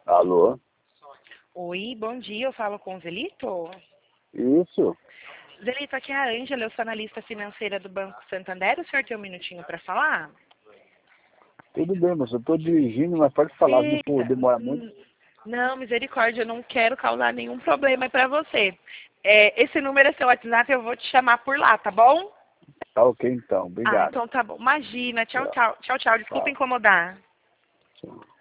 Alô? Oi, bom dia, eu falo com o Zelito. Isso. Zelito, aqui é a Ângela, eu sou analista financeira do Banco Santander. O senhor tem um minutinho para falar? Tudo bem, mas eu estou dirigindo, mas pode falar, não for Eita, demorar muito. não, misericórdia, eu não quero causar nenhum problema para você. Esse número é seu WhatsApp, eu vou te chamar por lá, tá bom? Tá ok então, Ah, obrigado. então tá bom. Imagina, tchau, Tchau. tchau, tchau, tchau, desculpa Tchau. incomodar. Tchau.